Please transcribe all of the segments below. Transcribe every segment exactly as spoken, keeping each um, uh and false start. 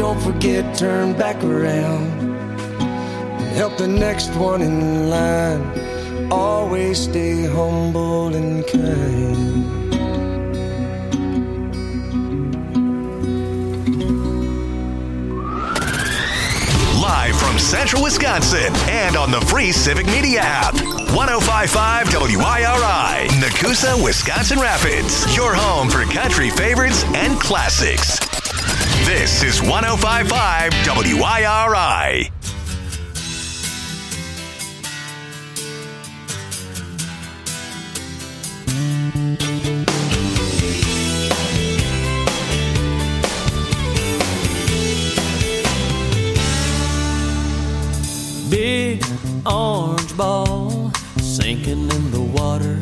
don't forget, turn back around and help the next one in line. Always stay humble and kind. Live from Central Wisconsin and on the free Civic Media app. one oh five point five W I R I, Nakusa, Wisconsin Rapids. Your home for country favorites and classics. This is one oh five point five W I R I. Big orange ball sinking in the water,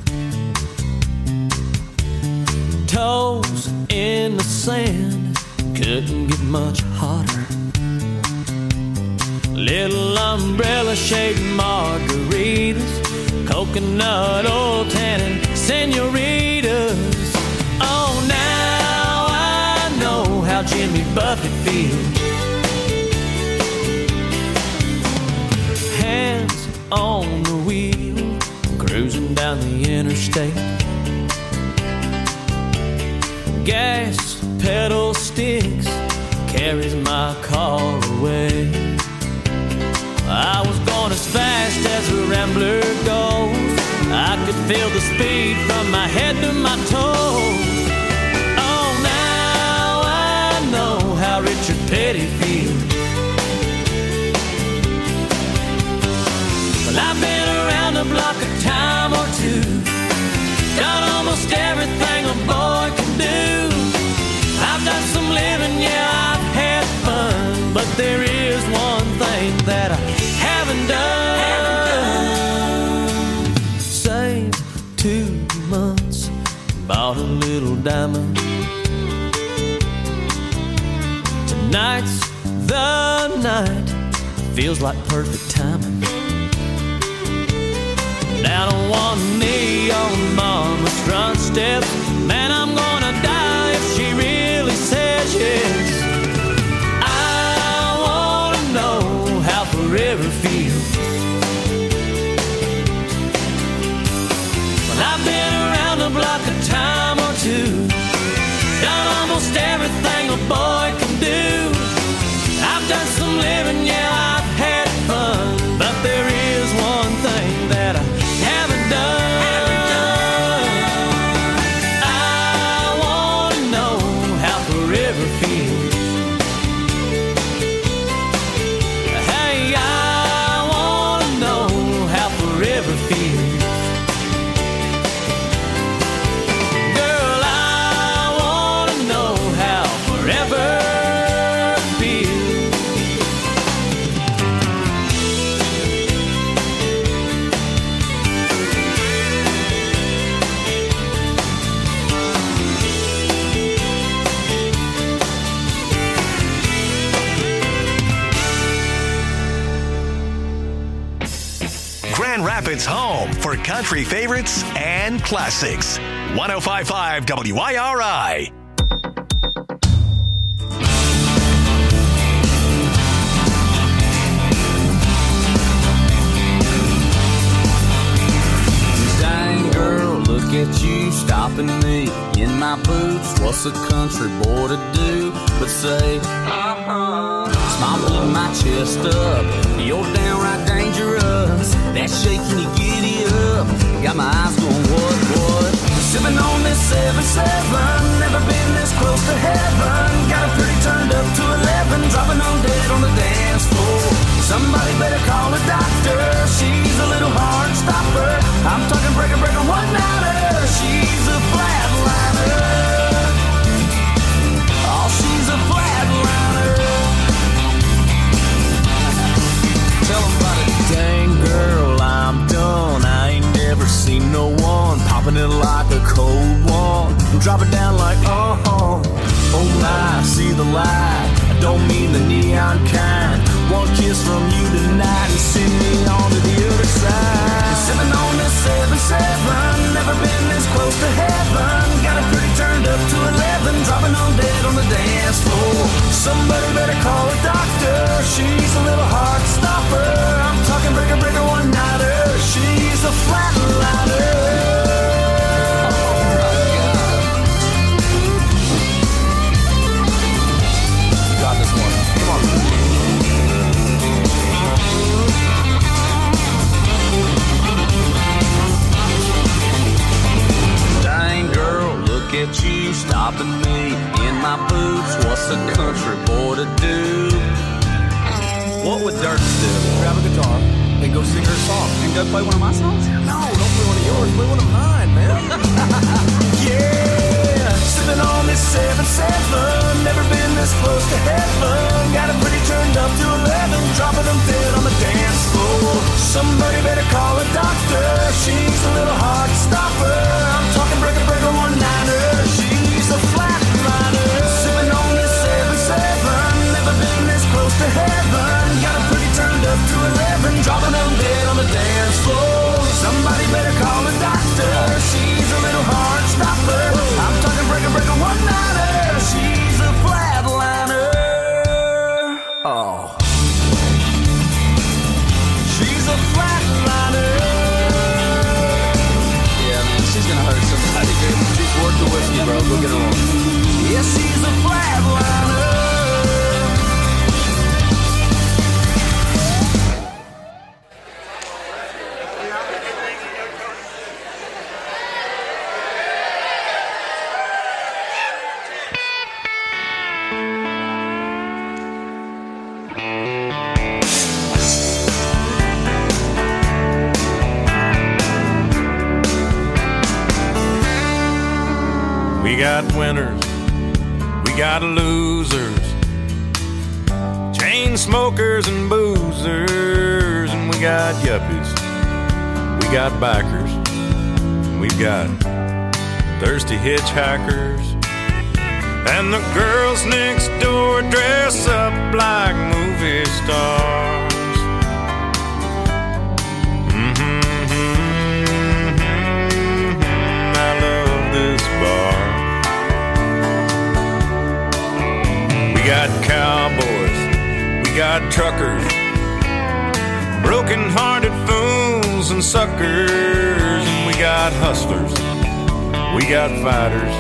toes in the sand, couldn't get much hotter. Little umbrella shaped margaritas, coconut oil tannin senoritas. Oh, now I know how Jimmy Buffett feels. Hands on the wheel, cruising down the interstate. Gas pedal sticks, carries my car away. I was going as fast as a rambler goes. I could feel the speed from my head to my toes. Oh, now I know how Richard Petty feels. Well, I've been around the block a time or two, done almost everything a boy can do. I've done some living, yeah, I've had fun, but there is one thing that I haven't done. Haven't done. Saved two months, bought a little diamond. Tonight's the night, feels like perfect timing. Down on one knee on mama's front steps, man, I'm gonna die if she really says yes. I wanna know how forever feels. Well, I've been around the block a time or two, done almost everything a boy can do. I've done some living, yeah, I've had fun, but there is one thing that I haven't done. Haven't done. I wanna know how forever feels. Hey, I wanna know how forever feels. Girl, I wanna know how forever feels. Grand Rapids' home for country favorites and classics. one oh five point five W I R I. Dang girl, look at you stopping me in my boots. What's a country boy to do but say, uh-huh. Smile pulling my chest up, you're downright dangerous. That shaking you giddy up, got my eyes going what, what? Sipping on this seven seven, never been this close to heaven. Got a pretty turned up to eleven, dropping on dead on the dance floor. Somebody better call a doctor, she's a little hard stopper. I'm talking breaker, breaker, one-nighter, she's a flatliner. Oh, she's a flatliner. Tell them about it. Dang girl, I'm done. I ain't never seen no one popping it like a cold one. Drop it down like, uh-huh. Oh my, see the light. I don't mean the neon kind. One kiss from you tonight and send me on to the other side. Sipping on this seven seven, never been this close to heaven. Got it pretty turned up to eleven, dropping on dead on the dance floor. Somebody stopping me in my boots. What's a country boy to do? What would Dirks do? Grab a guitar and go sing her song. And go play one of my songs? No, don't play one of yours. Play one of mine, man. Yeah, sipping on this seven seven. Never been this close to heaven. Got 'em pretty turned up to eleven. Dropping them dead on the dance floor. Somebody better call a doctor. She's a little hard to stop her. I'm talking breaker breaker one-niner. She's a flatliner. Sipping on this seven seven. Never been this close to heaven. Got 'em pretty turned up to eleven. Dropping them dead on the dance floor. Somebody better call a doctor. She's a little hard stopper. I'm talking breaker breaker one-niner. She's a flatliner. Oh. She's a flatliner. Yeah, man, she's gonna hurt somebody, dude. She's worth the whiskey, bro. Go get her on. Yeah, she's a flatliner. We got winners, we got losers, chain smokers and boozers, and we got yuppies, we got bikers, and we've got thirsty hitchhikers, and the girls next door dress up like movie stars. Mm-hmm, mm-hmm, I love this bar. We got cowboys, we got truckers, broken-hearted fools and suckers, and we got hustlers, we got fighters,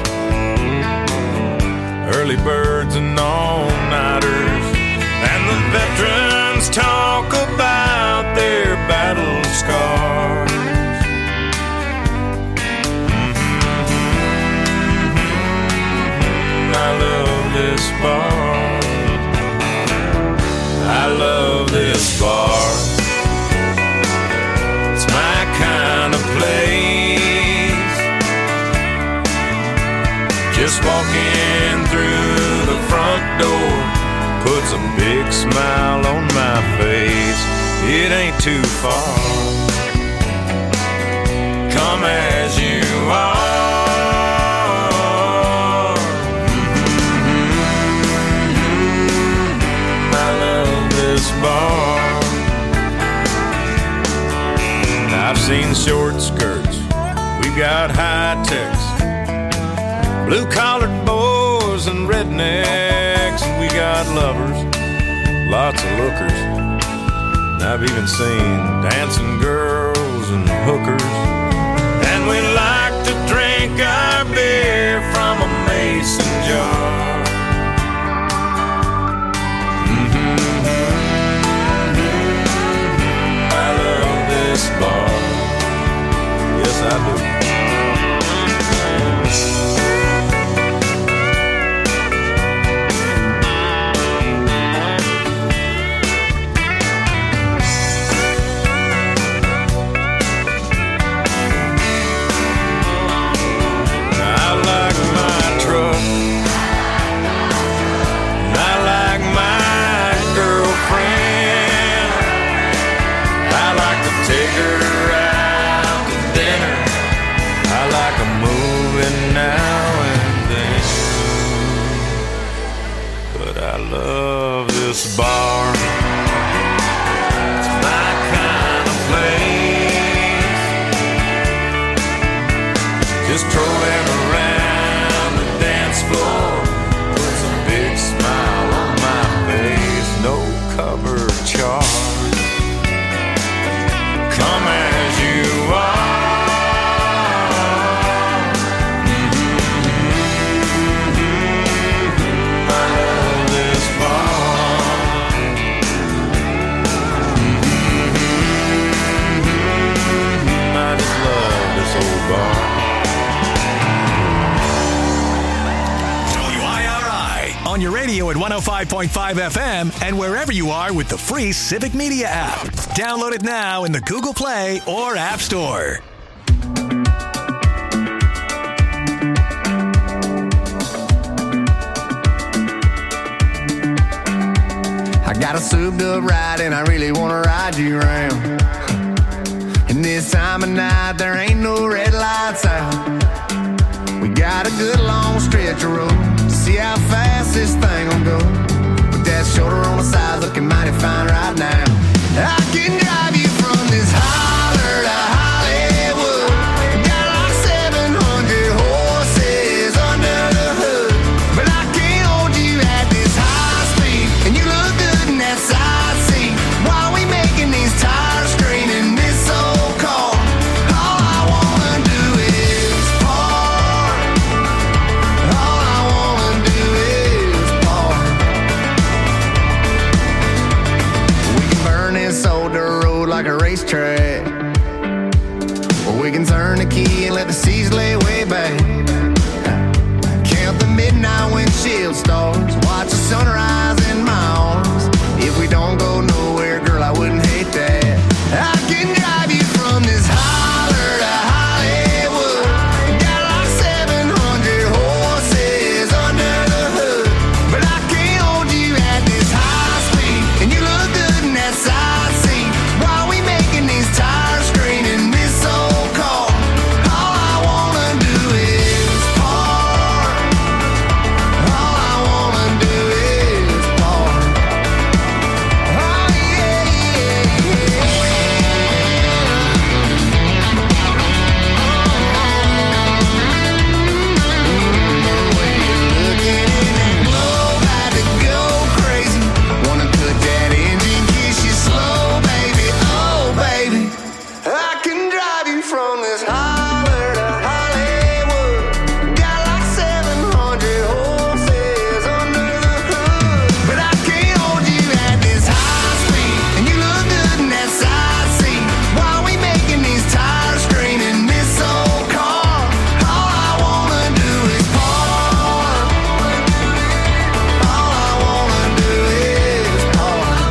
early birds and all-nighters, and the veterans talk about their battle scars. Mm-hmm, I love this bar. I love this bar. It's my kind of place. Just walking through the front door puts a big smile on my face. It ain't too far. Come as you are. Bar. I've seen short skirts, we've got high techs, blue-collared boys and rednecks, and we got lovers, lots of lookers, and I've even seen dancing girls and hookers, and we like to drink our beer from a mason jar. Bar. Yes, I do. I like my truck. I like my girlfriend. I like to take her out to dinner. I like a movie now and then. But I love this bar. It's my kind of place. Just trolling around the dance floor puts a big smile on my face. No cover charge. Come as you are. Mm-hmm. I love this bar. radio at one oh five point five F M and wherever you are with the free Civic Media app. Download it now in the Google Play or App Store. I got a souped up ride and I really want to ride you around. And this time of night there ain't no red lights out. We got a good long stretch of road to see how fast this thing will go. With that shoulder on the side looking mighty fine right now. I can drive you from this holler to Hollywood. Got like seven hundred horses under the hood. But I can't hold you at this high speed. And you look good in that side seat. While we making these tires scream in this old car. All I wanna do is park. All I wanna do is park. We can burn this old dirt road like a racetrack. Or we can turn the key and let the seas lay way back. Count the midnight windshield stars. Watch the sunrise in my arms. If we don't go nowhere, girl, I wouldn't hate that. I can drive you from this holler to Hollywood. Got like seven hundred horses under the hood. But I can't hold you at this high speed. And you look good in that side seat. While we making these tires scream in this old car. All I wanna do is park. All I wanna do is park. Oh yeah, yeah, The way you're looking in that glow, about to go crazy. Wanna cut that engine, kiss you slow, baby. Oh, baby. I can drive you from this holler to Hollywood. Got like seven hundred horses under the hood. But I can't hold you at this high speed. And you look good in that side seat. While we making these tires scream in this old car. All I wanna do is park. All I wanna do is park.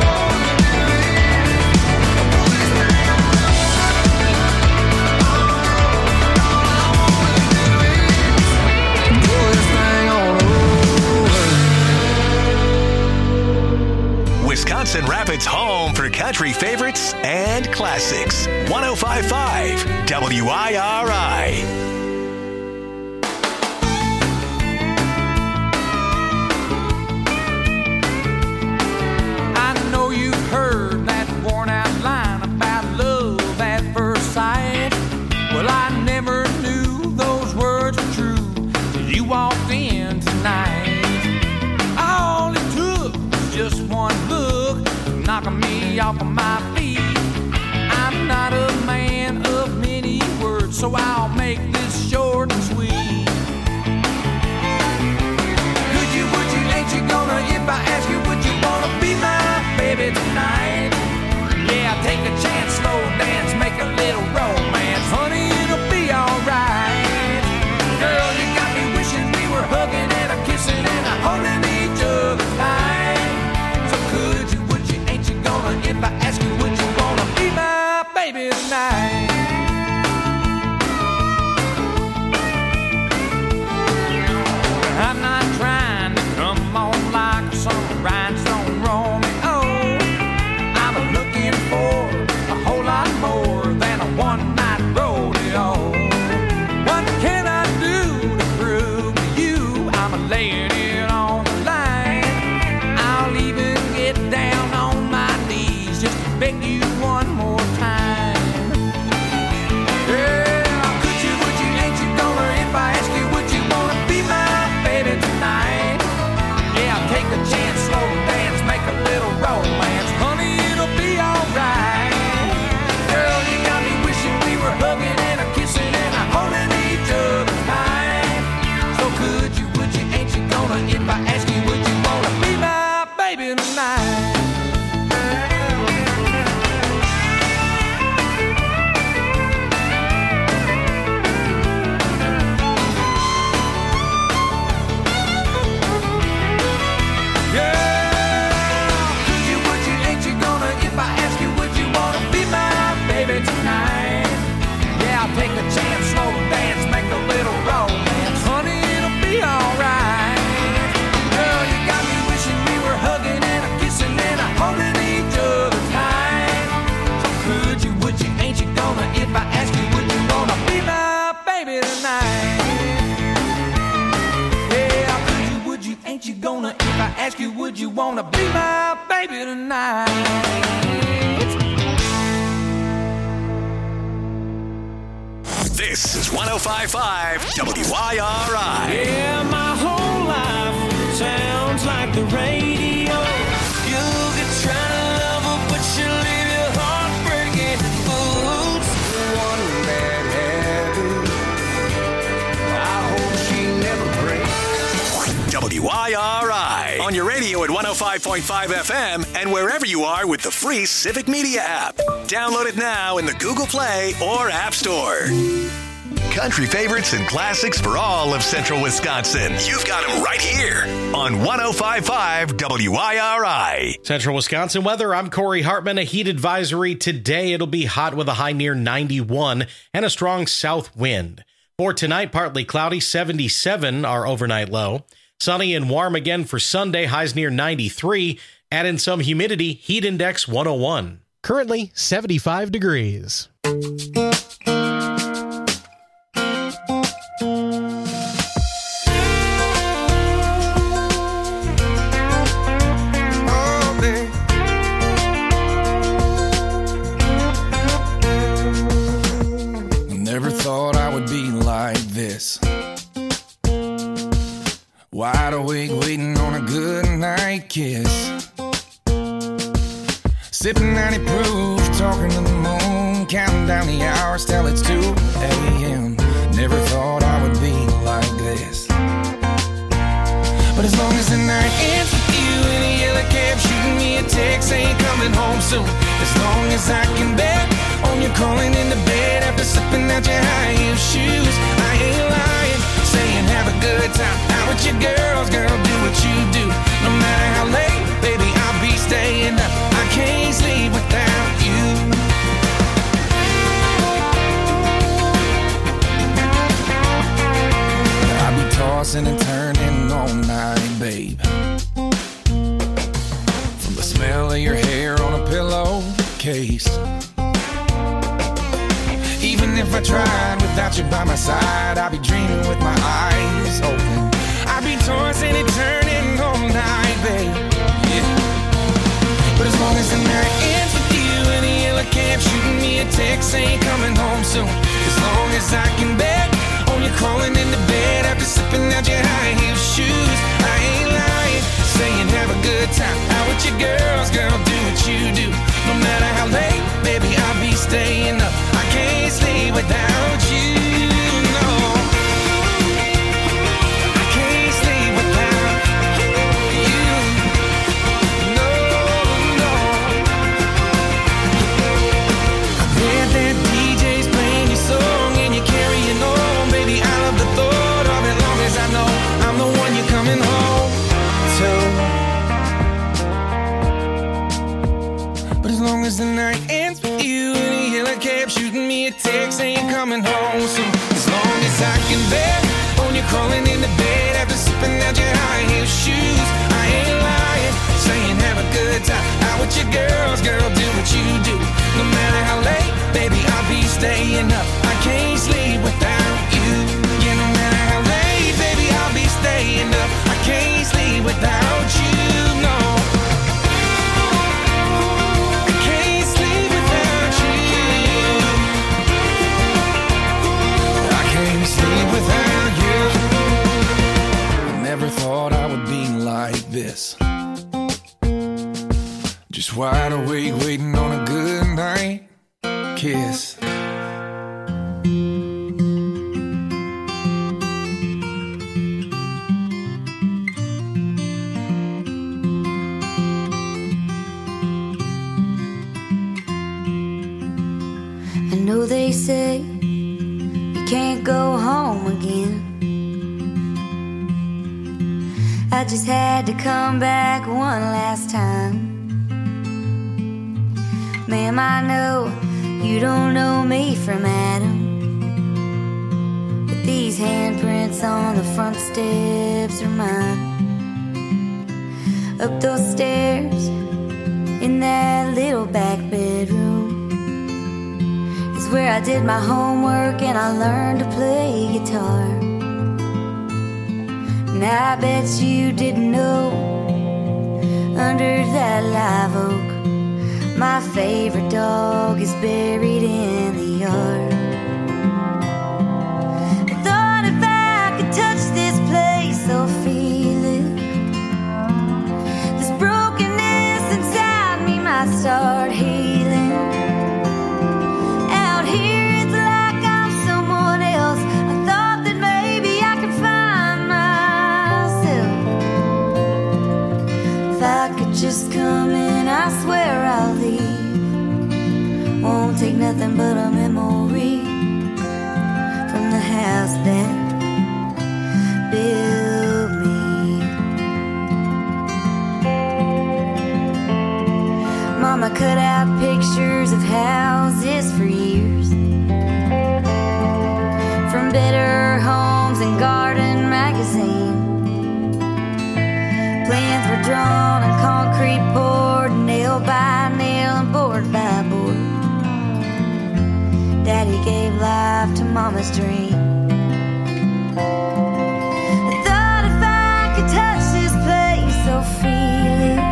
Pull this thing on over. Wisconsin Rapids' home for country favorites and classics. one oh five point five W I R I. I know you've heard that worn out line about love at first sight. Well, I never knew those words were true till you walked in tonight. All it took was just one look, knocking me off of my feet. I'm not a man of many words, so I'll make this short and sweet. Could you, would you, ain't you gonna, if I ask you, would you wanna be my baby tonight? Yeah, take a chance, slow dance, make a little romance. Honey, it'll be alright. Girl, you got me wishing we were hugging and a kissing and a holding each other tight. So could you, would you, ain't you gonna, if I ask you, would you wanna be my baby tonight? wanna be my baby tonight. This is one oh five point five W I R I. Yeah, my whole life sounds like the radio. You could try to love her, but she'll leave your heart breaking. Oops, One bad habit, I hope she never breaks. W I R I. On your radio at one oh five point five F M and wherever you are with the free Civic Media app. Download it now in the Google Play or App Store. Country favorites and classics for all of Central Wisconsin. You've got them right here on one oh five point five W I R I. Central Wisconsin weather, I'm Corey Hartman. A heat advisory today. It'll be hot with a high near ninety-one and a strong south wind. For tonight, partly cloudy, seventy-seven our overnight low. Sunny and warm again for Sunday, highs near ninety-three. Add in some humidity, heat index one oh one. Currently seventy-five degrees. Never thought I would be like this. Wide awake, waiting on a good night kiss. Sipping ninety proof, talking to the moon, counting down the hours till it's two a.m. Never thought I would be like this. But as long as the night ends with you in a yellow cab, shooting me a text saying coming home soon. As long as I can bet on you calling into bed after slipping out your high heel shoes. I ain't lying, saying have a good time out with your girls, girl, do what you do. No matter how late, baby, I'll be staying up. I can't sleep without you. I'll be tossing and turning all night, babe. From the smell of your hair on a pillowcase. Even if I tried without you by my side, I'd be dreaming with my eyes open. I'd be tossing and turning all night, babe. Yeah. But as long as the night ends with you in a yellow cab, shooting me a text saying coming home soon. As long as I can bet on you crawling into bed after slipping out your high heel shoes. I ain't lying, saying have a good time out with your girls, girl, do what you do. No matter how late, baby, I'll be staying up. I can't sleep without you, no. I can't sleep without you, no, no. I bet that D J's playing your song and you're carrying on, baby. I love the thought of it, long as I know I'm the one you're coming home to. But as long as the night ends with you in a yellow cab, shooting me a text saying coming home soon. As long as I can bet on you crawling into bed after slipping out your high heel shoes. I ain't lying, saying have a good time out with your girls, girl, do what you do. No matter how late, baby, I'll be staying up. I can't sleep without you. Yeah, no matter how late, baby, I'll be staying up. I can't sleep without you, no. Never thought I would be like this. Just wide awake, waiting on a good night kiss. I know they say you can't go home again. I just had to come back one last time. Ma'am, I know you don't know me from Adam, but these handprints on the front steps are mine. Up those stairs in that little back bedroom is where I did my homework and I learned to play guitar. And I bet you didn't know under that live oak. My favorite dog is buried in the yard. I thought if I could touch this place or feel it, this brokenness inside me might start healing. Out here it's like I'm someone else. I thought that maybe I could find myself. If I could just come in, I swear I'll leave. Won't take nothing but a memory from the house that built me. Mama cut out pictures of houses for years, from Better Homes and Garden magazine. Plans were drawn and concrete poured, nail by nail and board by board. Daddy gave life to Mama's dream. I thought if I could touch this place or feel it,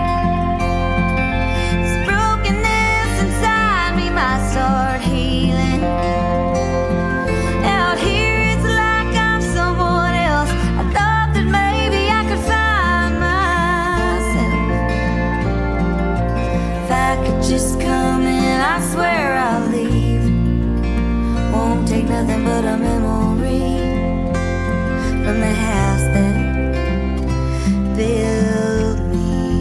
this brokenness inside me might start healing. Out here it's like I'm someone else. I thought that maybe I could find myself. If I could just come in, I swear I'll leave. Won't take nothing but a memory from the house that built me.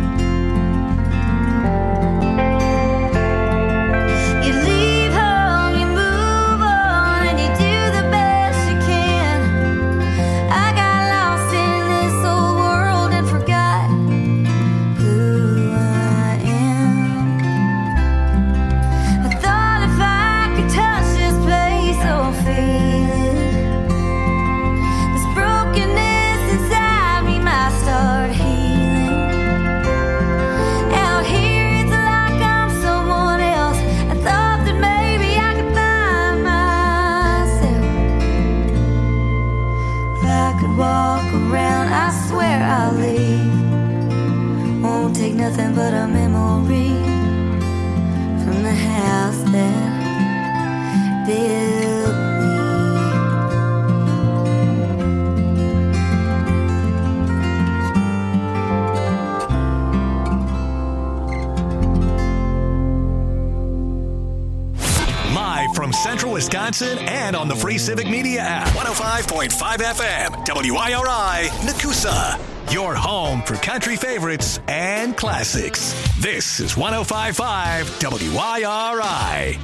You leave home, you move on, and you do the best you can. I got lost in this old world and forgot who I am. I thought if I could touch this place or feel it, this brokenness inside me might start healing. Out here it's like I'm someone else. I thought that maybe I could find myself. If I could walk around, I swear I'll leave. Won't take nothing but a memory from the house that built me. Live from Central Wisconsin and on the free Civic Media app. one oh five point five F M, W I R I, Nakusa. Your home for country favorites and classics. This is one oh five point five W I R I.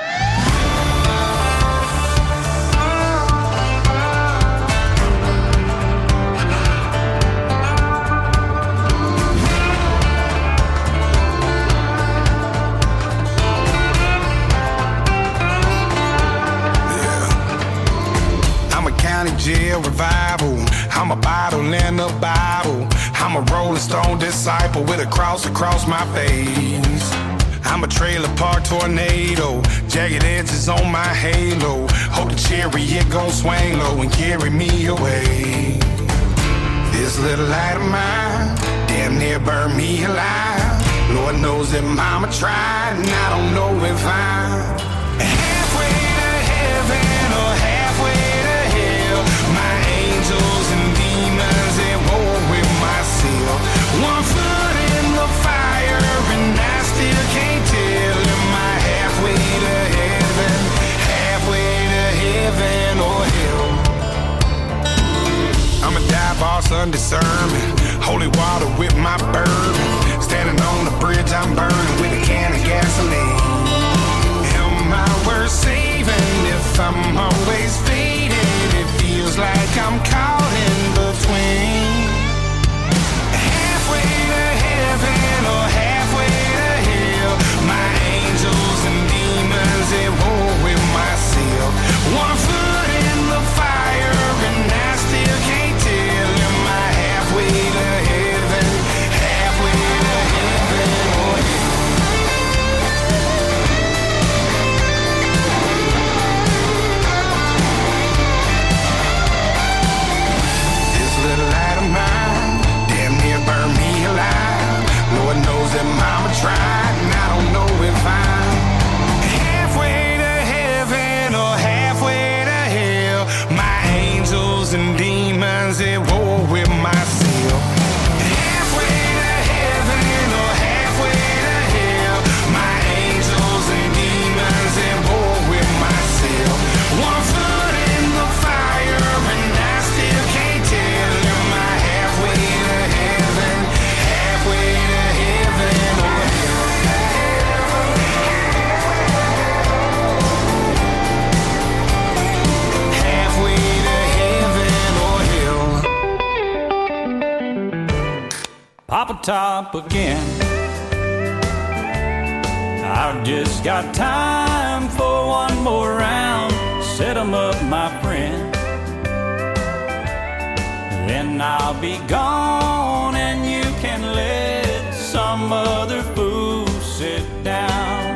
I'm a county jail revival. I'm a bottle in the Bible. I'm a Rolling Stone disciple with a cross across my face. I'm a trailer park tornado, jagged edges on my halo. Hope the chariot gon' swing low and carry me away. This little light of mine damn near burned me alive. Lord knows that mama tried, and I don't know if I'm halfway to heaven or halfway to hell. My angels and demons at war with myself. One foot in the fire and I still can't tell. Am I halfway to heaven, halfway to heaven or hell? I'm a dive boss under sermon, holy water with my bourbon. Standing on the bridge I'm burning with a can of gasoline. Am I worth saving if I'm always fading? It feels like I'm caught in between. Halfway to heaven. Papa Top again. I've just got time for one more round. Set 'em up, my friend. Then I'll be gone and you can let some other fool sit down.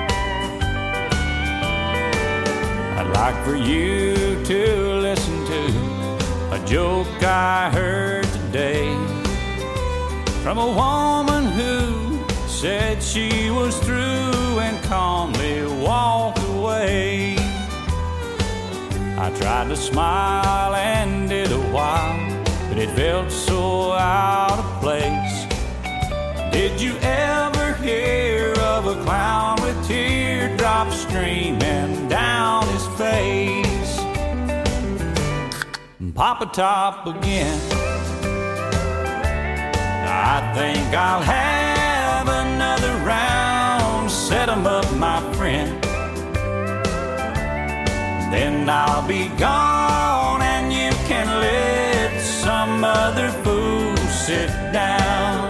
I'd like for you to listen to a joke I heard today from a woman who said she was through and calmly walked away. I tried to smile and did a while, but it felt so out of place. Did you ever hear of a clown with teardrops streaming down his face? Papa Top again. I think I'll have another round. Set 'em up, my friend. Then I'll be gone and you can let some other fool sit down.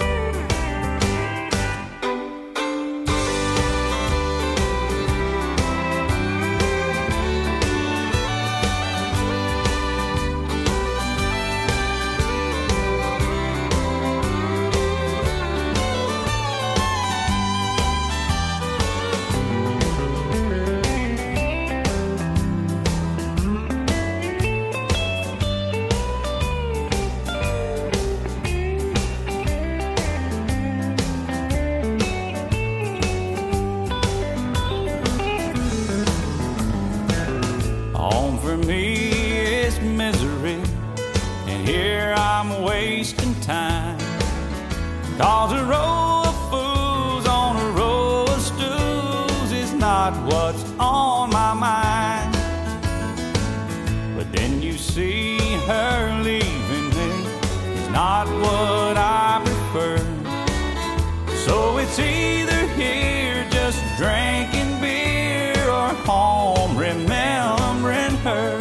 Cause a row of fools on a row of stools is not what's on my mind. But then you see her leaving me is not what I prefer. So it's either here just drinking beer or home remembering her.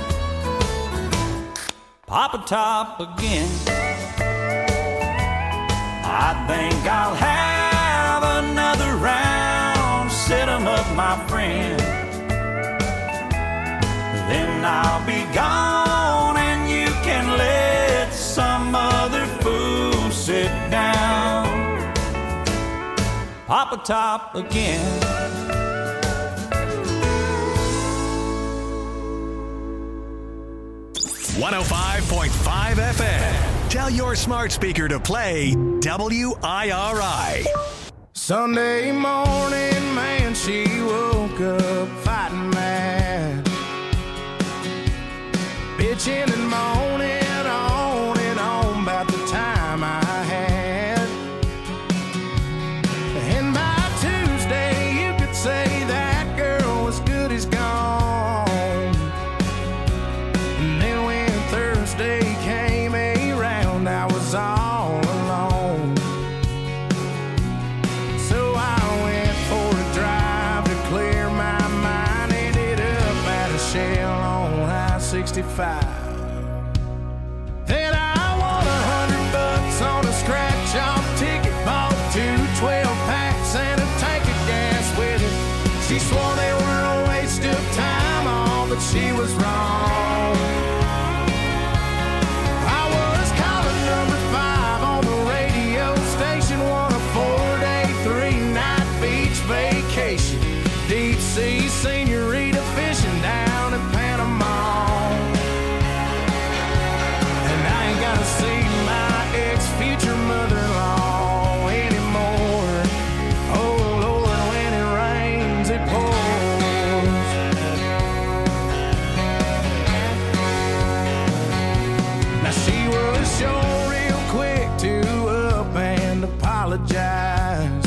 Papa Top again. I think I'll have another round. Set 'em up, my friend. Then I'll be gone and you can let some other fool sit down. Papa Top again. one oh five point five F M. Tell your smart speaker to play W I R I. Sunday morning, man, she woke up fighting mad, bitching and moaning on and on about the time I had. And by Tuesday, you could say that girl was good as gone. And then when Thursday came around, I was all alone. So I went for a drive to clear my mind. Ended up at a Shell on I sixty-five. Then I won a hundred bucks on a scratch-off ticket. Bought two twelve packs and a tank of gas with it. She swore they were a waste of time, all, but she was wrong. I was calling number five on the radio station, won a four-day, three-night beach vacation. Deep sea senorita fishing down in Panama. And I ain't gotta see my ex-future mother-in-law anymore. Oh Lord, when it rains, it pours. Now she was sure real quick to up and apologize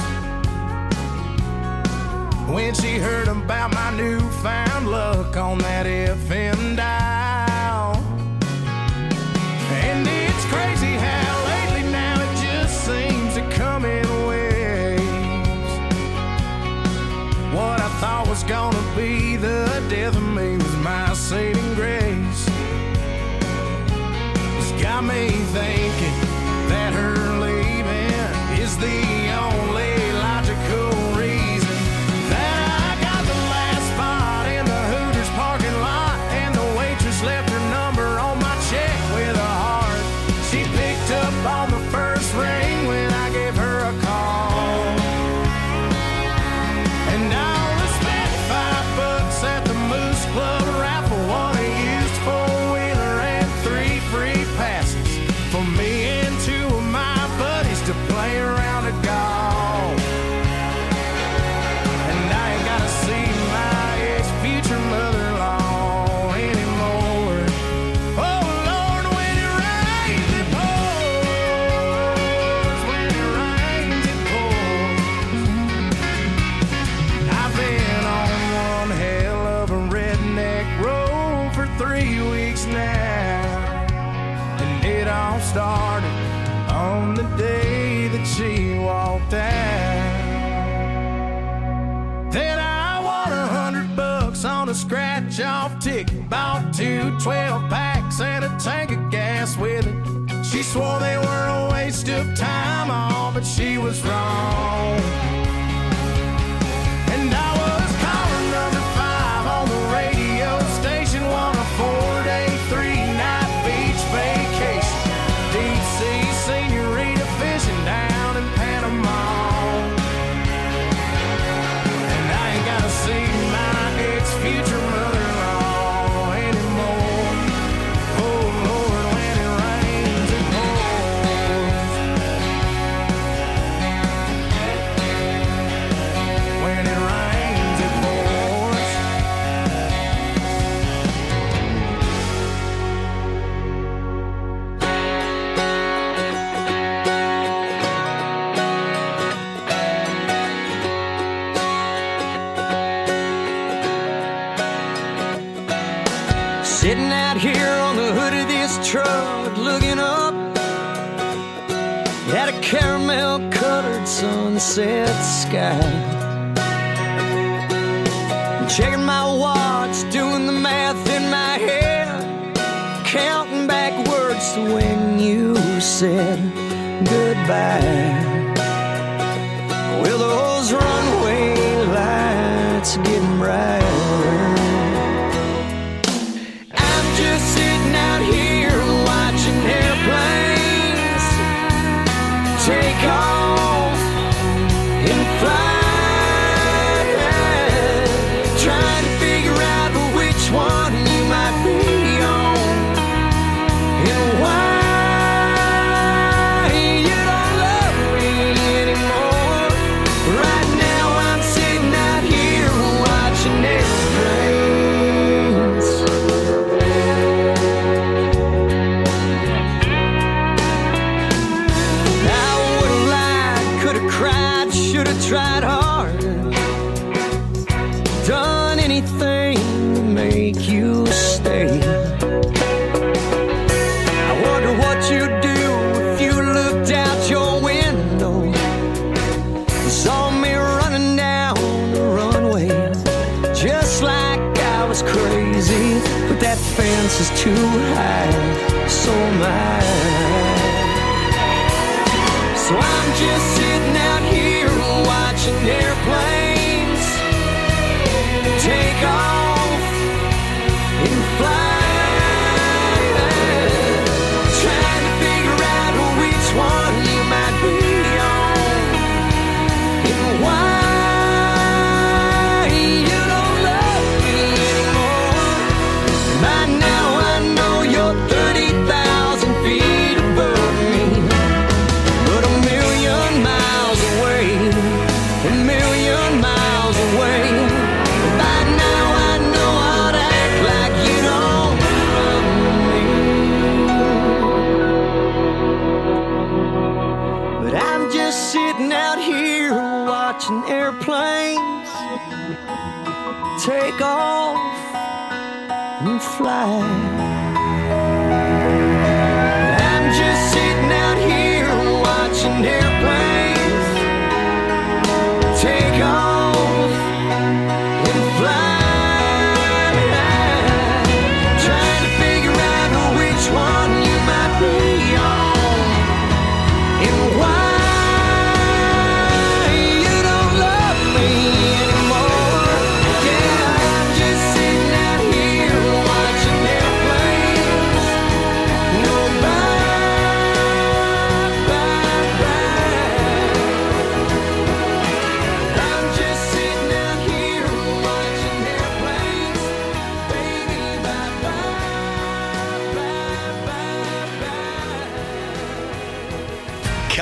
when she heard about my newfound luck on that F M dial. And it's crazy how lately now it just seems to come in waves. What I thought was gonna be the death of me was my saving grace. It's got me thinking that her leaving the only logical reason that I got the last spot in the Hooters parking lot, and the waitress left her number on my check with a heart. She picked up on the first ring when I gave her a call, and I only spent five bucks at the Moose Club raffle, won a used four-wheeler and three free passes for me and two of my buddies to play around a golf. And I ain't gotta see my ex-future mother-in-law anymore. Oh Lord, when it rains it pours, when it rains it pours. I've been on one hell of a redneck road for three weeks now, and it all started on the day that she walked out. Then I won a hundred bucks on a scratch-off ticket, bought two twelve packs and a tank of gas with it. She swore they were a waste of time, all, but she was wrong. And I was caller number five on the radio station, won a four-day, three-night beach vacation, deep sea senorita fishing down in Panama. And I ain't gotta see my ex-future mother-in-law anymore. Oh Lord, when it rains it pours. When it rains it pours. Sitting out here on the hood of this truck, looking up at a caramel-colored sunset sky. Checking my watch, doing the math in my head, counting backwards to when you said goodbye. Well, those runway lights are getting brighter. I'm just sitting out here watching airplanes take off and fly, trying to figure out which one you might be on and why you don't love me anymore. Right now I'm sitting out here watching airplanes. I would've lied, could've cried, should've tried harder, done anything to make you stay. I wonder what you'd do if you looked out your window and saw me running down the runway, just like I was crazy. But that fence is too high, so am I. So I'm just sitting out here watching airplanes take off and fly, trying to figure out which one you might be on and why you don't love me anymore. By now I know you're thirty thousand feet above me, but a million miles away, a million miles away. By now I know how to act like you don't love me. But I'm just sitting out here watching airplanes take off and fly. I'm just sitting out here watching airplanes take off and fly, trying to figure out which one you might be on and why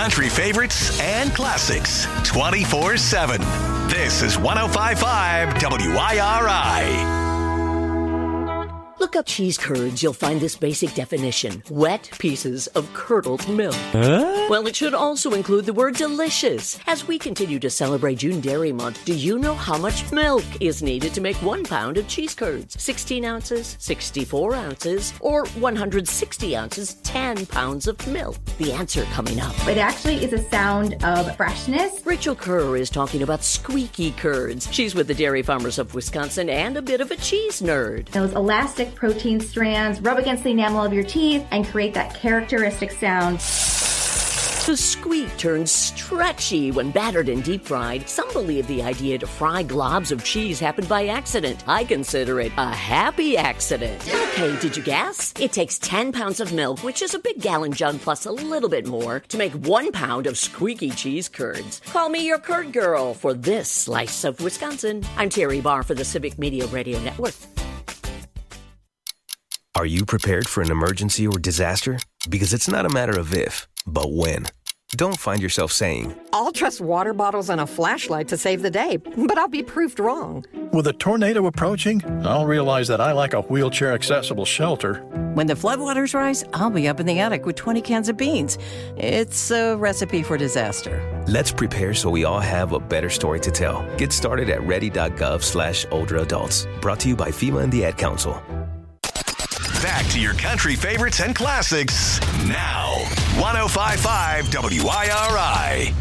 country favorites and classics twenty-four seven. This is one oh five point five W I R I. Look up cheese curds. You'll find this basic definition. Wet pieces of curdled milk. Huh? Well, it should also include the word delicious. As we continue to celebrate June Dairy Month, do you know how much milk is needed to make one pound of cheese curds? sixteen ounces, sixty-four ounces, or one hundred sixty ounces, ten pounds of milk? The answer coming up. It actually is a sound of freshness. Rachel Kerr is talking about squeaky curds. She's with the Dairy Farmers of Wisconsin and a bit of a cheese nerd. Those elastic protein strands rub against the enamel of your teeth and create that characteristic sound. The squeak turns stretchy when battered and deep fried. Some believe the idea to fry globs of cheese happened by accident. I consider it a happy accident. Okay, did you guess? It takes ten pounds of milk, which is a big gallon jug plus a little bit more, to make one pound of squeaky cheese curds. Call me your curd girl for this slice of Wisconsin. I'm Terry Barr for the Civic Media Radio Network. Are you prepared for an emergency or disaster? Because it's not a matter of if, but when. Don't find yourself saying, I'll trust water bottles and a flashlight to save the day, but I'll be proved wrong. With a tornado approaching, I'll realize that I lack a wheelchair-accessible shelter. When the floodwaters rise, I'll be up in the attic with twenty cans of beans. It's a recipe for disaster. Let's prepare so we all have a better story to tell. Get started at ready.gov slash older adults. Brought to you by FEMA and the Ad Council. Back to your country favorites and classics now. one oh five point five W I R I.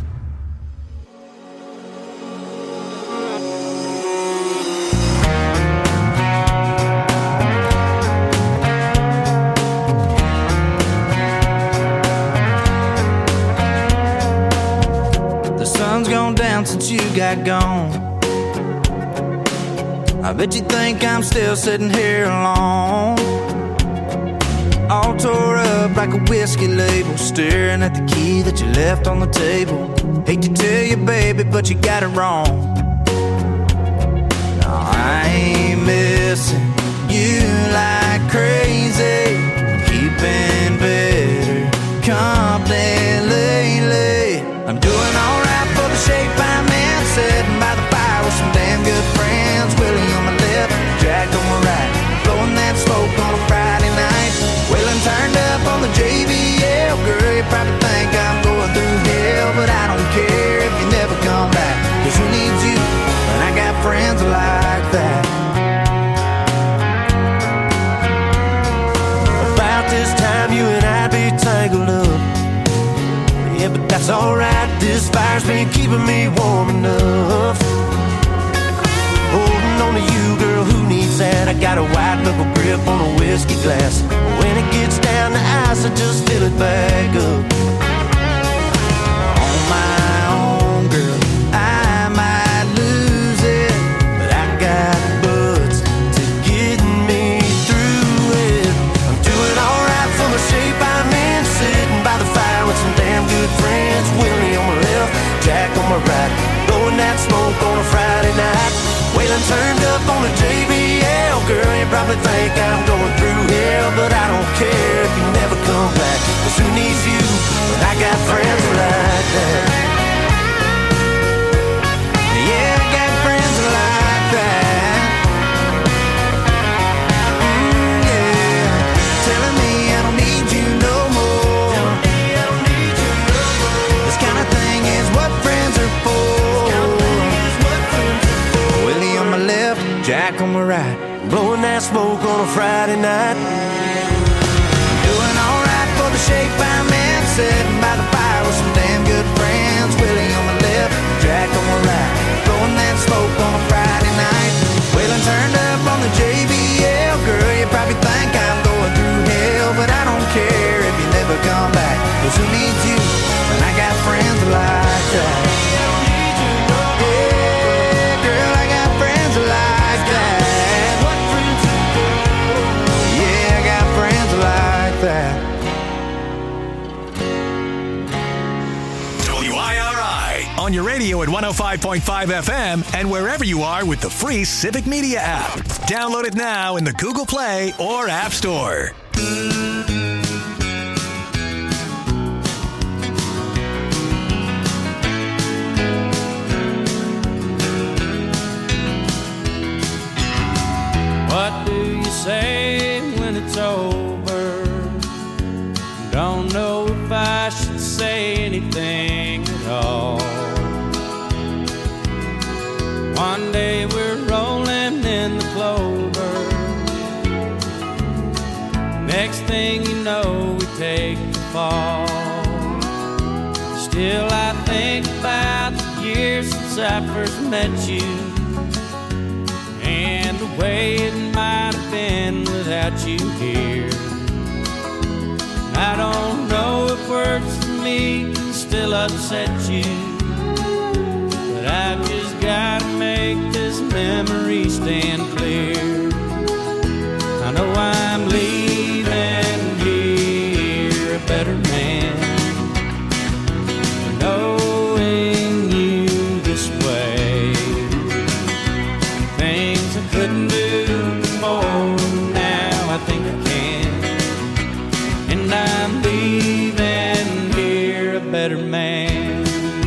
The sun's gone down since you got gone. I bet you think I'm still sitting here alone, all tore up like a whiskey label, staring at the key that you left on the table. Hate to tell you, baby, but you got it wrong. No, I ain't missing you like crazy, keeping better company lately. I'm doing alright for the shape I'm in, sitting by the fire with some damn good friends. Willie on my left, Jack on my right, blowing that smoke on a Friday night. Waylon turned up on the J B L. Girl, you probably think I'm going through hell, but I don't care if you never come back, cause who needs you when I got friends like that? About this time you and I'd be tangled up, yeah, but that's alright. This fire's been keeping me warm enough. Holding on to you, girl, who needs that? I got a white knuckle grip on a whiskey glass. When it gets down to ice, I just fill it back up. On my own, girl, I might lose it, but I got butts to get me through it. I'm doing alright for the shape I'm in, sitting by the fire with some damn good friends. Willie on my left, Jack on my right, blowing that smoke on a Friday night. Waylon turned up on the J B L. Girl, you probably think I'm going through hell, but I don't care if you never come back, cause who needs you when I got friends like that? Yeah, I got friends like that. Mm, yeah, telling me I don't need you no more. This kind of thing is what friends are for. Jack on my right, blowing that smoke on a Friday night. Doing alright for the shape I'm in, sitting by the fire with some damn good friends. Willie on my left, Jack on my right, blowing that smoke on a Friday night. Waylon turned up on the J B L. Girl, you probably think I'm going through hell, but I don't care if you never come back, cause who needs you when I got friends like that? W I R I on your radio at one oh five point five F M and wherever you are with the free Civic Media app. Download it now in the Google Play or App Store. thing you know, we take the fall. Still, I think about the years since I first met you, and the way it might have been without you here. I don't know if words for me can still upset you, but I've just gotta make this memory stand clear. I know I'm leaving here a better man, knowing you this way. Things I couldn't do before, now I think I can. And I'm leaving here a better man.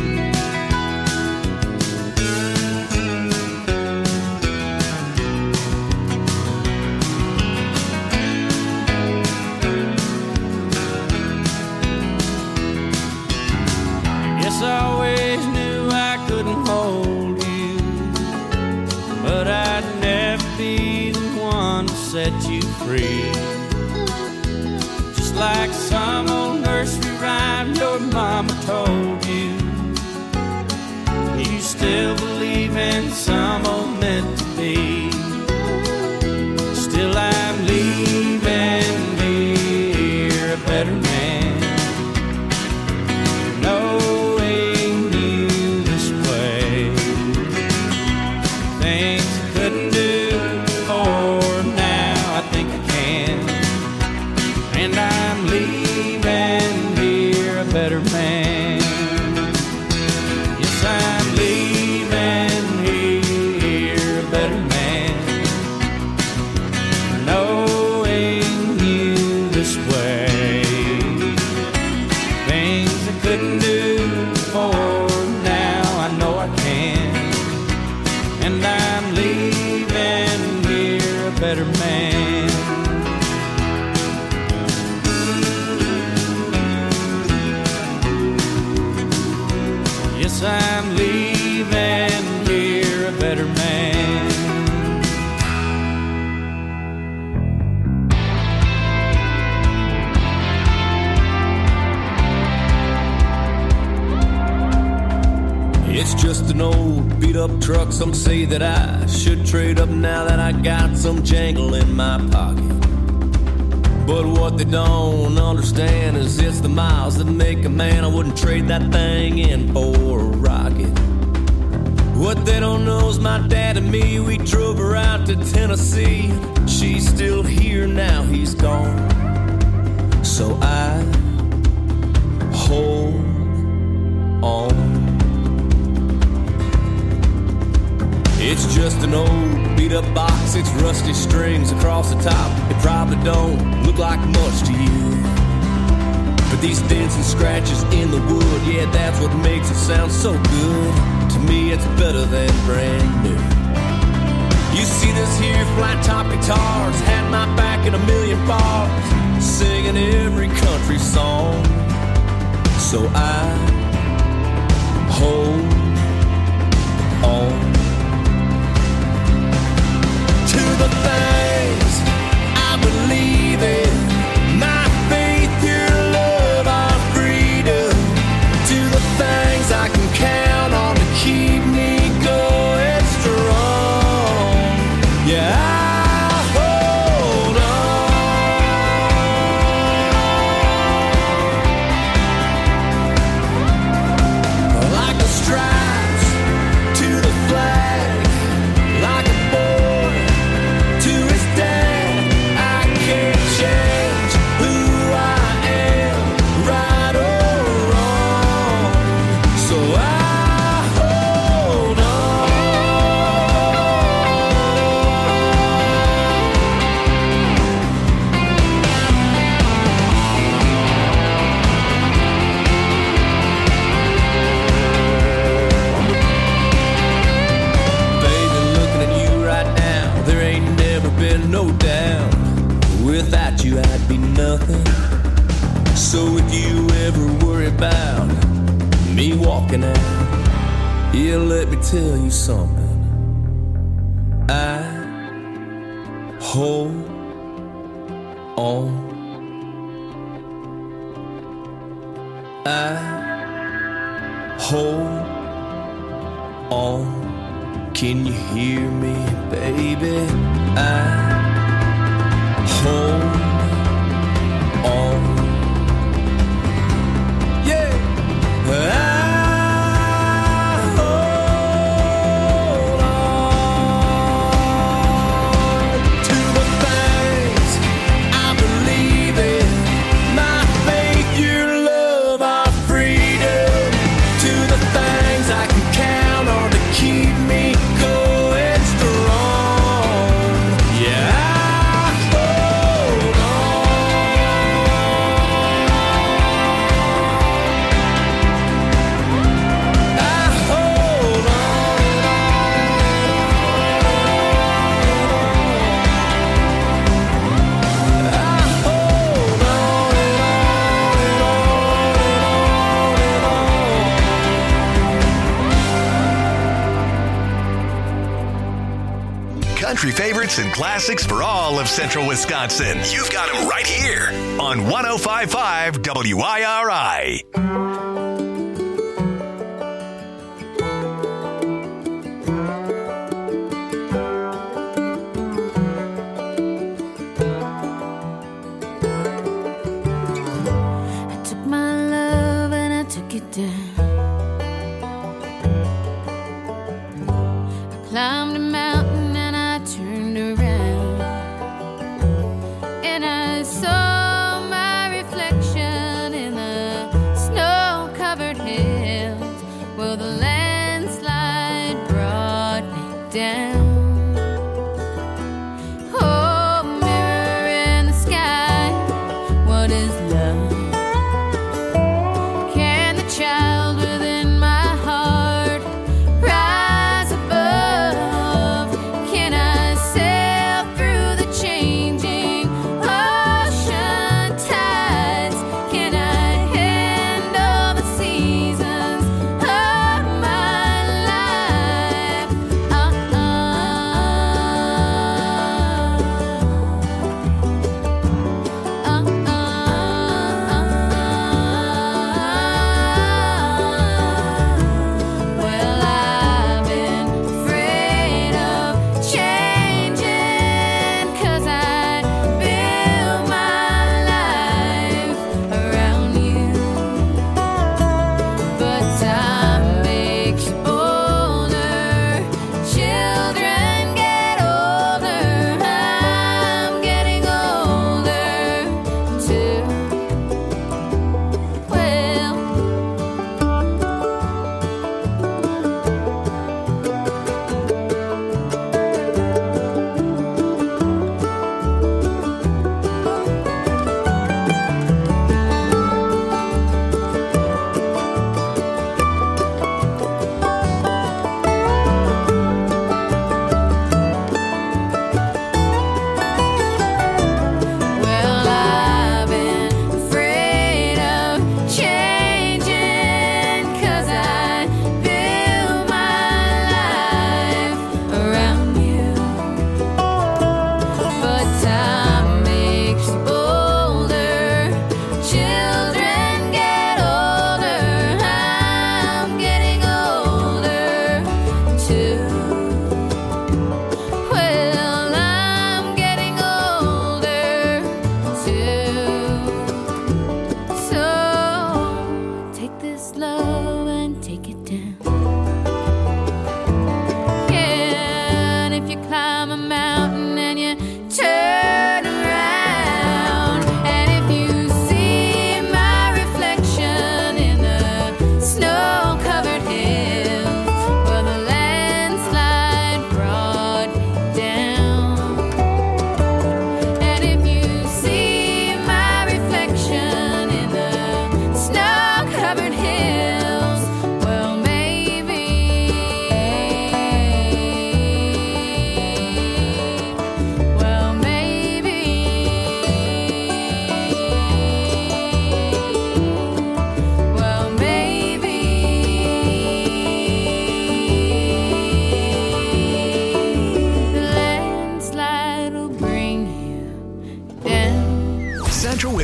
Yes, I always knew I couldn't hold you, but I'd never be the one to set you free. Just like some old nursery rhyme your mama told you, you still believe in some old meant to be. Still I'm leaving here a better man, knowing you this way. Things I couldn't do before, now I think I can. And I'm leaving here a better man. Yes, I'm leaving here a better man, knowing you this way. Things I couldn't do before, now I know I can. And I'm leaving here a better man. Yes, I'm leaving here a better man. It's just an old beat up truck. Some say that I should trade up now that I got some jangle in my pocket. But what they don't understand is it's the miles that make a man. I wouldn't trade that thing in for a rocket. What they don't know is my dad and me, we drove her out to Tennessee. She's still here now, he's gone. So I hold on. It's just an old beat up box, it's rusty strings across the top. It probably don't look like much to you, but these dents and scratches in the wood, yeah, that's what makes it sound so good. To me it's better than brand new. You see this here flat top guitars had my back in a million bars, singing every country song. So I hold on to the things I believe in, my faith, your love, our freedom, to the things I can count on to keep me going strong. Yeah, I hold on like the stripes to the flag, like a boy to his dad. I can't change who I am, right or wrong. So I hold Baby, looking at you right now, there ain't never been no doubt. Without you, I'd be nothing. So if you ever worry about me walking out, yeah, let me tell you something. I hold on. I hold on. Can you hear me, baby? I hold on. Yeah. I hold on to the things I believe in. My faith, your love, our freedom. To the things I can count on to keep me going strong. Yeah, I hold on. I hold Country favorites and classics for all of central Wisconsin. You've got them right here on one oh five point five W I R I. I took my love and I took it down. I climbed a mountain and I turned around, and I saw my reflection in the snow-covered hills. Well, the landslide brought me down. Oh, mirror in the sky, what is love? Can the child within my heart rise above? Can I sail through the changing ocean tides? Can I handle the seasons of my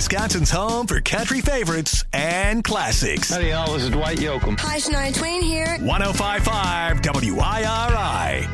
Wisconsin's home for country favorites and classics. Howdy, y'all. This is Dwight Yoakam. Hi, Shania Twain here. one oh five point five W I R I.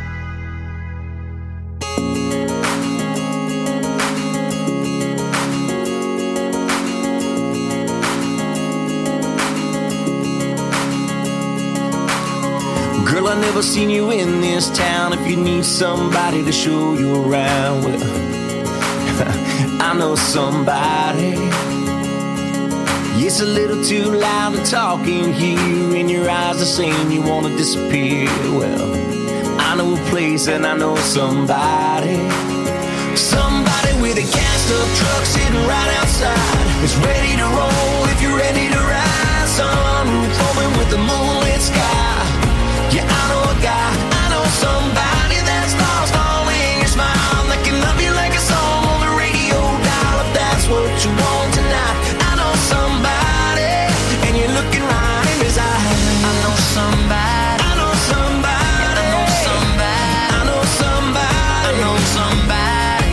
Girl, I never seen you in this town. If you need somebody to show you around, well, I know somebody. It's a little too loud to talk in here, and your eyes are saying you want to disappear. Well, I know a place and I know somebody. Somebody with a gassed up truck sitting right outside. It's ready to roll if you're ready to ride. Sunroof open with the moonlit sky. Yeah, I know a guy, I know somebody that's lost all in your smile. That can love you like a song on the radio dial. If that's what you want tonight, I know somebody, and you're looking right in his eyes. I know somebody, I know somebody, I know somebody, I know somebody, I know somebody.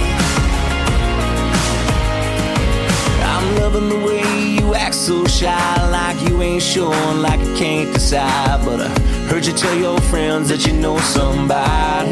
I'm loving the way you act so shy, like you ain't sure, like you can't decide. But I heard you tell your friends that you know somebody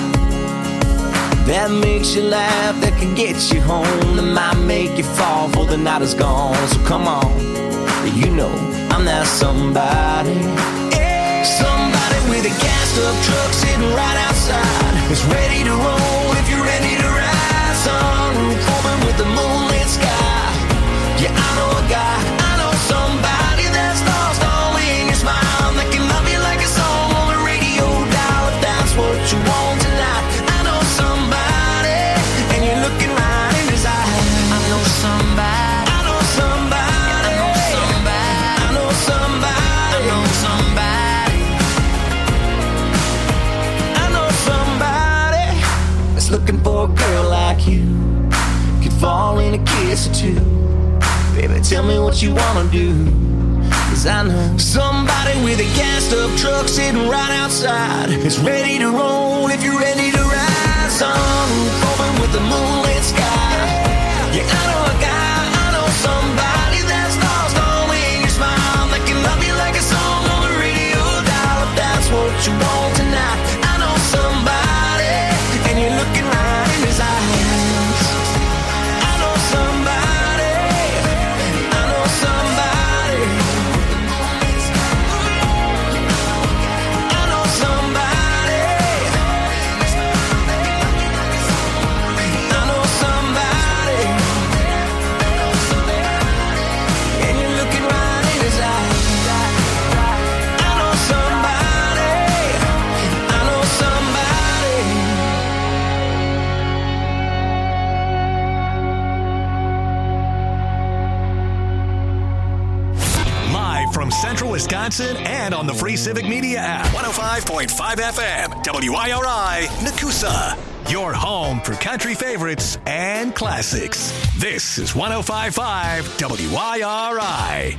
that makes you laugh, that can get you home, that might make you fall before the night is gone. So come on, you know I'm that somebody. Somebody with a gassed up truck sitting right outside. It's ready to roll if you're ready to ride. Sunroof open with the moonlit sky. Yeah, I know a guy, I know somebody that's lost all in your smile. That can love you like a song on the radio dial. If that's what you want tonight, I know somebody, and you're looking right in his eyes. I know somebody, I know somebody, I know somebody, I know somebody, I know somebody, I know somebody that's looking for a girl like you. Could fall in a kiss or two. Baby, tell me what you wanna do, 'cause I know somebody with a gassed up truck sitting right outside. It's ready to roll if you're ready to ride. Sunroof open with the moonlit sky. Yeah, I know a guy, I know somebody that's lost all in your smile. That can love you like a song on the radio dial. If that's what you want tonight, I know somebody, and you're looking right in his eyes. I know somebody, I know somebody, I know somebody, I know somebody, and you're looking right in his eyes. I know somebody, I know somebody. Live from Central Wisconsin and on the free Civic Media app. one oh five point five F M, W I R I, Nakusa. Your home for country favorites and classics. This is one oh five point five W I R I.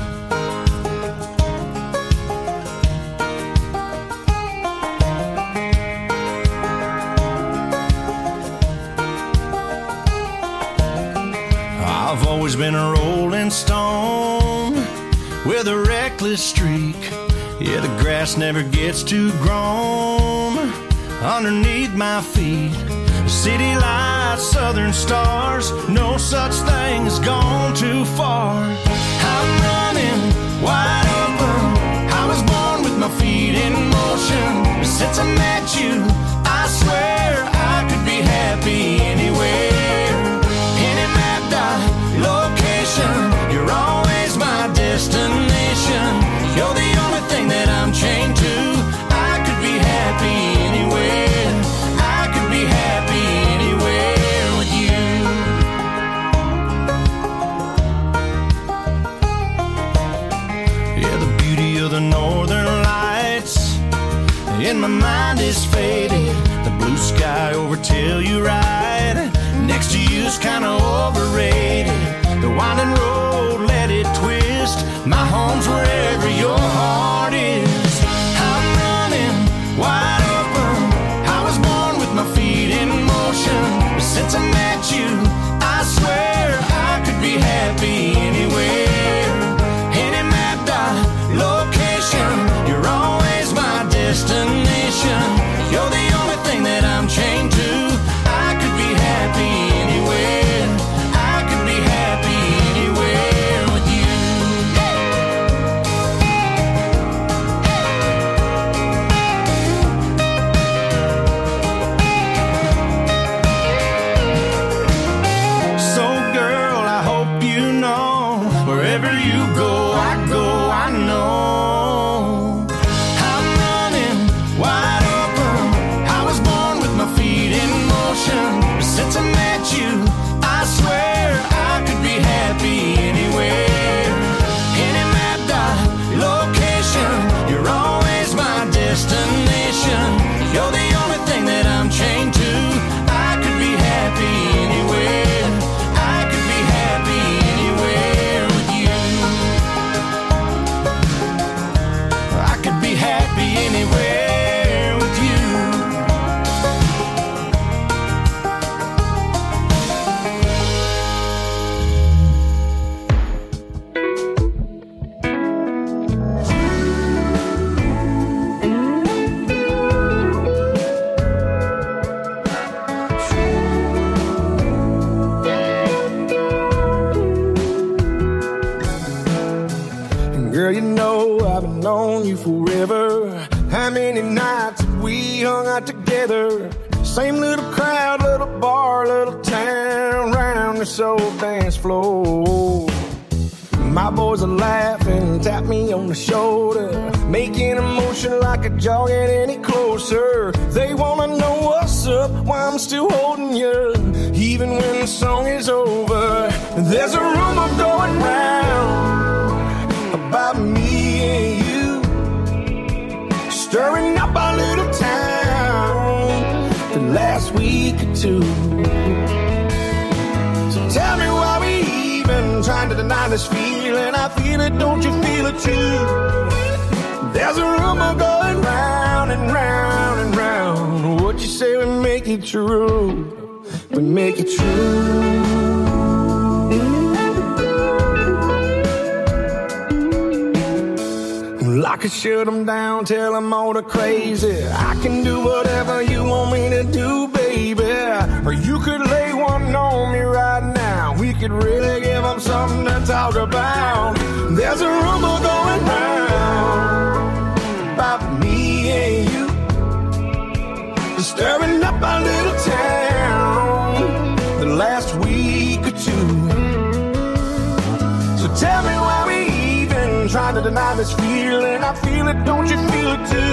I've always been a rolling stone with a reckless streak. Yeah, the grass never gets too grown underneath my feet. City lights, southern stars, no such thing as gone too far. I'm running wide open. I was born with my feet in motion. Since I met you, I swear I could be happy anywhere. Any mapped out location, you're always my destination. You're the only thing that I'm chained to. I could be happy anywhere. I could be happy anywhere with you. Yeah, the beauty of the northern lights in my mind is faded. The blue sky over Telluride next to you's kinda overrated. The winding road, let it twist. My home's wherever your heart is. I'm running wide open. I was born with my feet in motion. Since I met you, I swear I could be happy destination. You're the only thing that I'm chained to. I could be happy anywhere. I could be happy anywhere with you. So girl, I hope you know, wherever you go, I go, I know. I'm running wide open. I was born with my feet in motion. Since I met you, I swear I could be happy anywhere. Any map dot location, you're always my destination. You're the only thing that I'm chained to. I could be happy anywhere. I could be happy anywhere with you. I could be happy anywhere with you. And girl, you know I've been on you forever. How many nights have we hung out together? Same little crowd, little bar, little town, round this old dance floor. My boys are laughing, tap me on the shoulder, making a motion like a jaw get any closer. They wanna know what's up, why I'm still holding you, even when the song is over. There's a rumor going round about me and you, stirring up our little town the last week or two. So tell me why we even trying to deny this feeling. I feel it, don't you feel it too? There's a rumor going round and round and round. What you say we make it true, we make it true. I could shut them down, tell them all the crazy. I can do whatever you want me to do, baby. Or you could lay one on me right now. We could really give them something to talk about. There's a rumor going round about me and you, stirring up our little town the last week or two. So tell me why we even trying to deny this feeling. I feel it, don't you feel it too?